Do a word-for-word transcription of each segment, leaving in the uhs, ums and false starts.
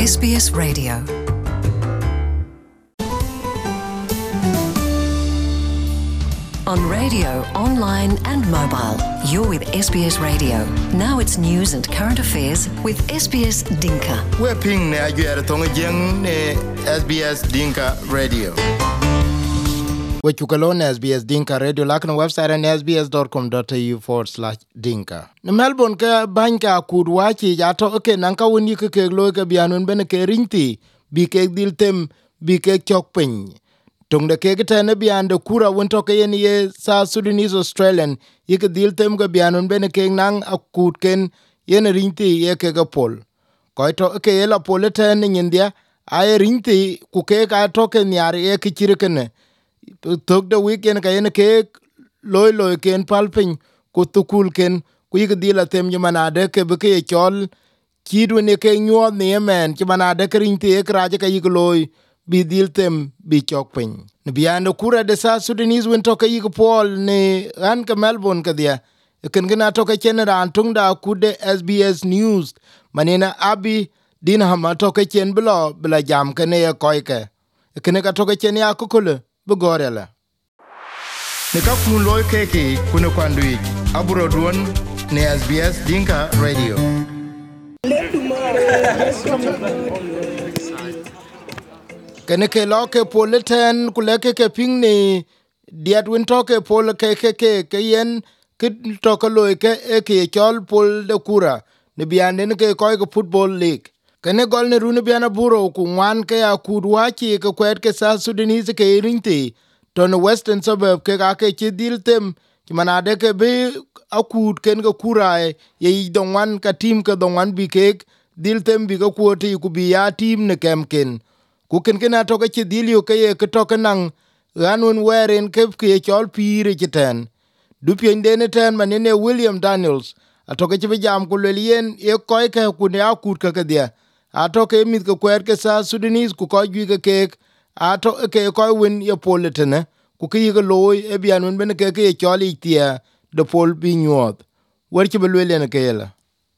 S B S Radio. On radio, online and mobile, you're with S B S Radio. Now it's news and current affairs with S B S Dinka. We're ping ne ajuere tonga jeng ne S B S Dinka Radio. We chukalone S B S Dinka Radio lakna website and sbs.com.au forward slash dinka. Ne Melbourne ka banka kudwachi jato oke nanka woni ke ke loy ke bianun bene ke rinti bi ke dil tem bi ke chok piny. Tung de ke tane bian de kura wonto ke yen ye sa Sudanese Australian ye ke dil tem ke bianun bene ke nang akut ken yen rinti ye ke ke pol. Ko to ke la poleten nyindia ay rinti ku ke ka to ke nyar ye ke chirkene. Tok the weekend ka yen ke loy loy ken palpin ku tukul ken ku yik dila tem manade ke be ke chol kidu ne ke nyuo ne men ki manade ke rinti e kraje ka yik loy bi dil tem bi chok pin ne biando kura de sa Sudanese win to ka yik pol ne an ka Melbourne ka dia ken gina to ka chen ran tung da kude S B S News manena abi din hama to ka chen blo bla jam ka ne ko ke ken ka to ka chen ya kukule bugorela ne ka kun loy keke kuna kwandui aburo duon ne S B S Dinka Radio. Kene ke loke politen kuleke ke pingni diat win toke pol ke ke ke ke yen kit toke loy ke e ke chol pol de kura ne biande ne ke koy ko football league. Kene gol ne rune biana buro ku wan ke akudwa chi ke kwet ke sa Sudanese ke rinti ton western suburb ke ga ke dil tem ki manade ke be akud ken ga kurae ye don wan ka team ke don wan bi ke dil tem bi ga kwoti ku bi ya team ne kem ken ku ken ken ato ke dil yo ke ke to ke nang ganun weren ke ke chol pire kiten du piende ne ten manene William Daniels ato ke be jam ku le yen ye ko ke ku ne akud ke ke dia ato ke mit ke kwet ke sa Sudanese ku ko gi ke ke ato ke ko win ye politene ku ke ye loy e bianun ben ke ke choli tia de pol bi nyot wer ke belwele ne ke yela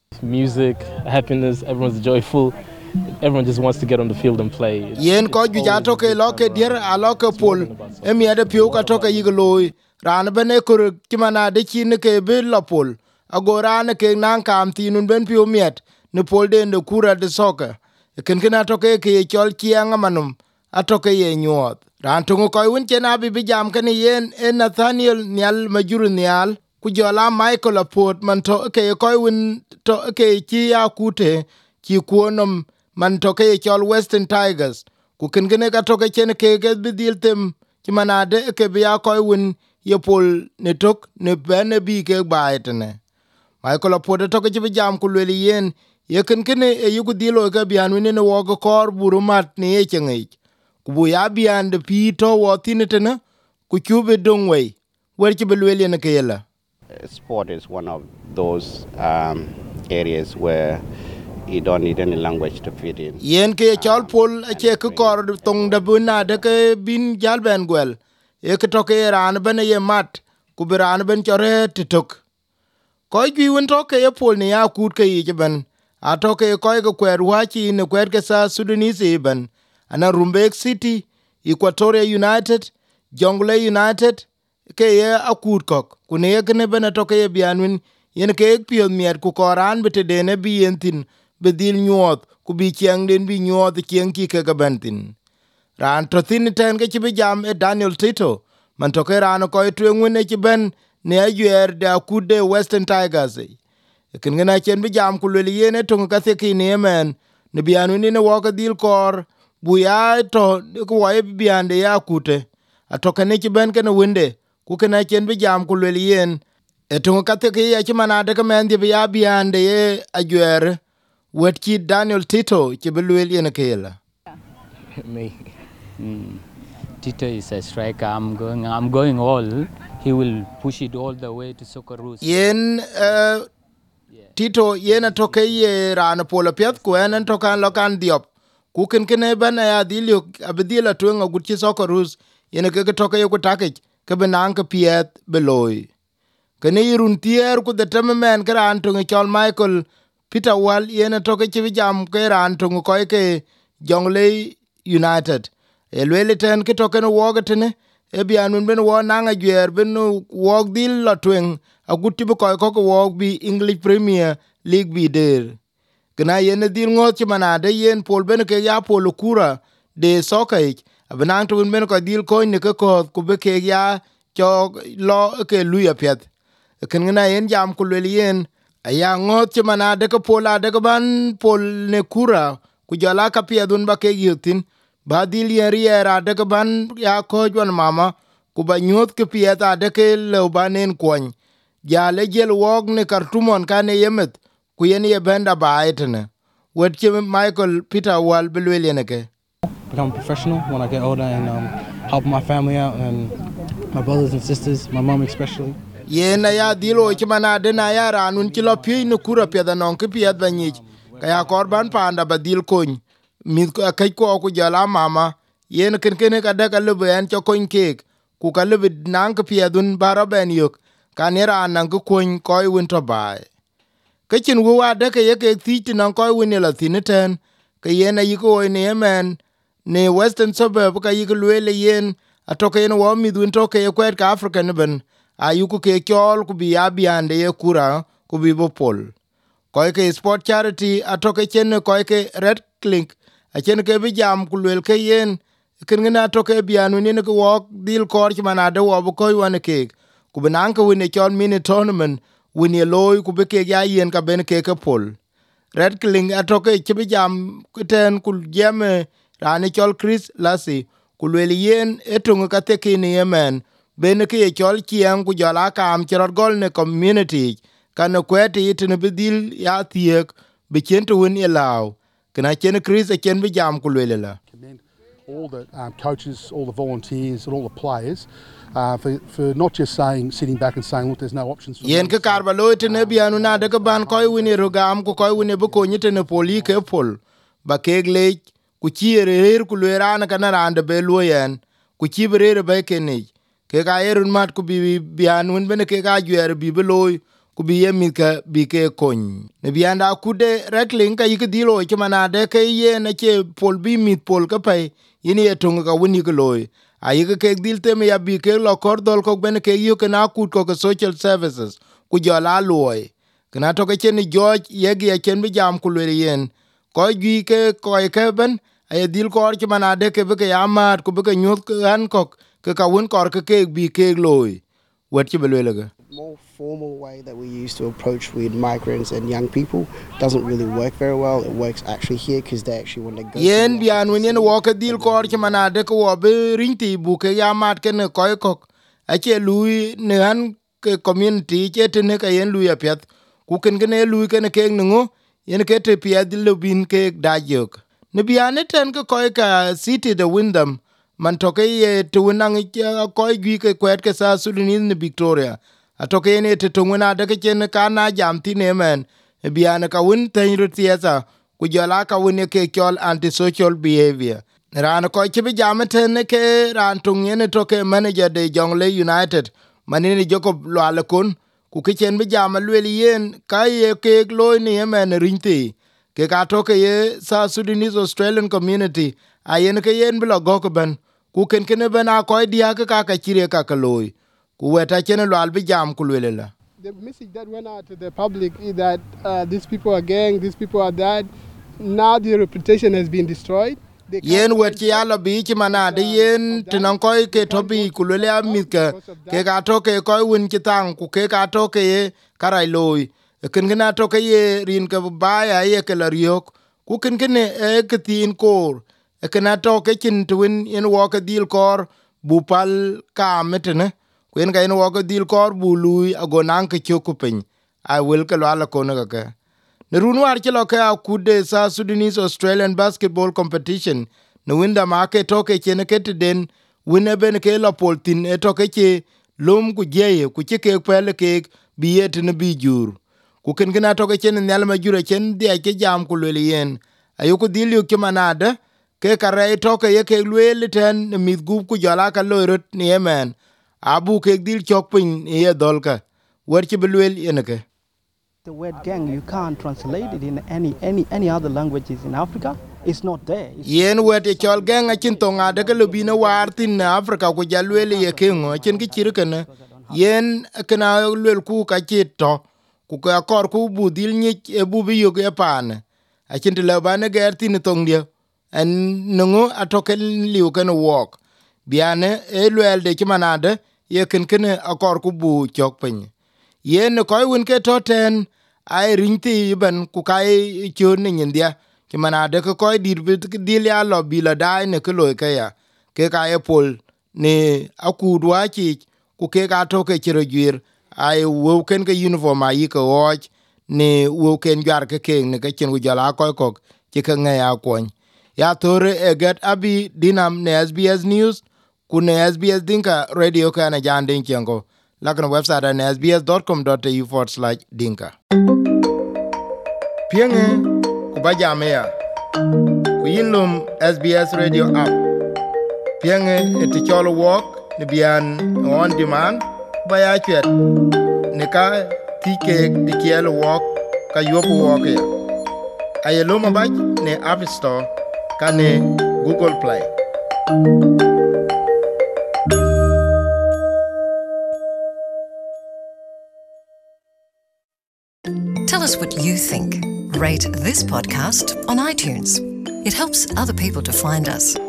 music, happiness, everyone's joyful. Everyone just wants to get on the field and play. It's, yen ko ju jato ke loke dier a loke pol e mi ade piu ka to ke ye loy ran ben e kur ki mana de chi ne ke be lo pol agora ne ke nan kam tinun ben piu miet ne pol de ne kura de soka ken ken ato ke ke chol kianga manum atoke ye nyuot ran tungu koy win chen abi bi jam kan yen en Nathaniel nyal majuru nyal ku jola Michael Aport man to ke koy win to ke chi akute chi kuonom man to ke chol Western Tigers ku ken gene ka to ke chen ke ke bi dil tem ki manade ke bi akoy win ye pol ne tok ne bene bi ke baetne Michael Aport to ke bi jam ku le yen ye ken ken e yugu dilo ke bi anu ne wo ko kor burumat ne ye chengei kubu ya bian de pito wotinetena ku chube dongwei werche belwele ne kayela. Sport is one of those um, areas where you don't need any language to fit in. Yen ke chol pol ache ke kor tong da buna de ke bin jalben gwel e ke toke ran ben ye mat ku ran ben chore titok koy gi won toke ye pol ne ya kut ke yi ben atoke koy ko kwer wachi ne kwer ke sa Sudanese ben ana Rumbek City, Equatoria United, Jonglei United, ke ye akur kok. Kune ye kene bena toke ye bianwin, yen ke ek pion miet ku koran bete dene bi yentin, bedil nyuot, ku bi chiang den bi nyuot chiang ki ke gabantin. Ran tothin ten ke chibi jam e Daniel Tito, man toke ran ko e tuengwin e chiben ne ajuer de akude Western Tigers. Ken gena chen bi jam ku leli yen e tung kathe ki ne men, ne bianwin ne waka dil kor, buya to ko wae biande ya kute atoka ne ki ben kana wende ku kana chen bi jam ku le yen eto ka te ke ya ki manade ka men di ya biande ye ajwer wet ki Daniel Tito ki belwel yen kela me mm. Tito is a striker. I'm going I'm going all he will push it all the way to Socceroos yen uh, yeah. Tito yen atoka ye ran pola piat ku en toka lokan diop kuken kene ban ya dilio abdila twenga gutchi Socceroos yene ke toke yo kutake ke benang ke piet beloy kene yirun tier ku the temen kran to chol Michael Peter Wall yene toke chivi jam ke ran tungu koi ke Jonglei United. E lwele ten ke toke no wogatene, e bianun ben wo nanga jwer ben wog dil la tweng, a guti bu koi koko wog bi English Premier League bi der. Gna yene dil ngot chimanade yen pol ben ke ya polo kura de soka ich, abenang tuun ben ko dil koi ne ke koth kube ke ya chok lo ke luya piet. Ken gna yen jam kulwele yen, aya ngot chimanade ke pola de ke ban pol ne kura, kujala ka piedun ba ke yutin, ba dil yen riera de ke ban ya kojwan mama, kuba nyot ke pieta de ke le banen kwany. Ja le jel wog ne kartumon ka ne yemet, ku yen ye benda ba etene. Wet chi Michael Peter Wall belwele neke. Become a professional when I get older and um, help my family out and my brothers and sisters, my mom especially. Yen na ya dilo chimana de na ya ranun chilo pi no kura pia da non ke pia da nyich. Kaya korban panda ba dil kony. Mit kai ko ku jala mama. Yen ken ken ka da ka lebe en cho kony kek. Ku ka lebe nang ke pia dun bara ben yok. Ka nera nang ku kony koi winter bai. Ke chin wu wa de ke ye ke thi nang koi win la tineten. Ke yen na yiko ne yemen ne western suburb ka yiko lwele yen atoke yen wo mi dun toke ye kwet ka African ben. Ayuku ke kyol ku bi abiande ye kura ku bi bopol. Koi ke sport charity atoke chen koi ke red clink a chen ke bi jam ku lwel ke yen ken ngina atoke bianu ni ko wok dil kor chmana de wo ko wan ke ku binan ko win chon mini tournament win ye loy ku be ke ya yen ka ben ke ke pol. Red clink atoke che bi jam ten ku jeme rani chol Chris Lassie ku lwel yen etunga ka te kini yemen. Ben ke ye chol chiang ku jala kam chirot gol ne community kana kweti itene bidil ya thiek be chento win ye law kana chen Chris a chen bi jam ku lelela. Commend all the um, coaches, all the volunteers and all the players uh, for, for not just saying, sitting back and saying, look, there's no options for yen ke karbalo itene bianu na de ke ban koy win rogam ku koy win be ko nyitene poli ke pol ba kegle ku chiere her ku lerana kana rande be loyen ku chibrere be kenej ke ga erun mat ku bi bianun bene ke ga jwer bi beloy ku bi yemi ka bi ke kon ne bianda ku de rekling ka yik dilo chmana de ke ye na che pol bi mit pol ka pe yini etung ka woni ko loy ayi ke dil te me ya bi ke lo kor dol ko bene ke yu ke na ku ko social services ku jola loy kana to ke chen George ye gi chen bi jam ku le yen ko gi ke ko ke ben ay dil kor chmana de ke be ke amat ku be ke nyut kan ko ke ka won kor ke ke bi ke loy wet chi belwele more formal way that we used to approach with migrants and young people doesn't really work very well. It works actually here because they actually want to go yen bian wen yen wo ke dil kor chmana de ko be rinti bu ke ya mat ke ne ko ko a che lui ne an ke community che te ne ka yen lui apet ku ken ke ne lui ke ne ke ngo yen ke te pia dil bin ke da jok ne bian ten ke ko ka city the Wyndham man toke ye tuunang ko gi ke kwet ke sa Sudanese ne Victoria atoke ne te tunguna de ke chen kana jam ti ne men bian ka won ten rutiesa ku jala ka won ke kyol antisocial behavior ran ko ke bi jam ten ke ran tung ne toke manager de Jonglei United manini Jacob Lwalekon ku ke chen bi jam lweli yen ka ye ke loy ne men rinti ke ka toke ye sa Sudanese Australian community ayen ke yen blo gokben ku ken ken bena ko dia ka ka chire ka loy ku weta chen lwal bi jam ku lelela. The message that went out to the public is that uh, these people are gang, these people are that. Now their reputation has been destroyed. Yen wet chi ala bi chi mana de yen tinan koy ke tobi ku lele amit ke ke ka to ke koy win chi tang ku ke ka to ke ye karai loy ken gna to ke ye rin ke ba ya ye ke lariok ku ken ken e ke tin kor e ken to ke chin twin in wo ke dil kor bu pal ka metene ku en ga in wo ke dil kor bu lui agonan ke chokupen I will ke la ko na ke ne runwar ke lo ke akude sa Sudanese Australian basketball competition ne winda ma ke to ke chen ke den wine ben ke lo poltin e to ke che lum ku jeye ku che ke pele ke biet ne bi jur ku ken gna to ke chen nyal ma jure chen de ke jam ku le yen ayo ku dil yu ke manade ke kare to ke ye ke le ten mi gu ku jala ka lo rot ni yemen abu ke dil chok pin ye dolka wer ke belwel yen ke The word gang, you can't translate it in any any any other languages in Africa. It's not there. It's yen wet e chol gang a chin tonga de ke lubina war tin na Africa ko jalwele ye kengo chin ki chirkene yen kana lwel ku ka chito ku ka kor ku budil ni e bubi yo ge pan a chin le bane ger tin tong dia en nungu atoke liu kan walk biane e lwel de chimanade ye ken ken a kor ku bu chok pen yen ko won ke toten ai rinti ban ku kai chon ni india ki manade ko koy dir dil ya lo bila dai ne ko loy ka ya ke ka e pol ne akudwa chi ku ke ga to ke chiro gwir ai wo ken ke uniform ai ko och ne wo ken jar ke ke ne ke chen ku jala ko ko ki ka nga ya kon ya tore e get abi dinam ne S B S news ku ne S B S dinka radio ka na janden chengo lakon website na s b s dot com dot a u forward slash dinka pienge kubajamea kuyinlum S B S radio app pienge eticholo walk ni bian on demand baya chet ne ka tike dikielo walk ka yopo walk ya ayelo mabaj ne App Store ka ne Google Play. Tell us what you think. Rate this podcast on iTunes. It helps other people to find us.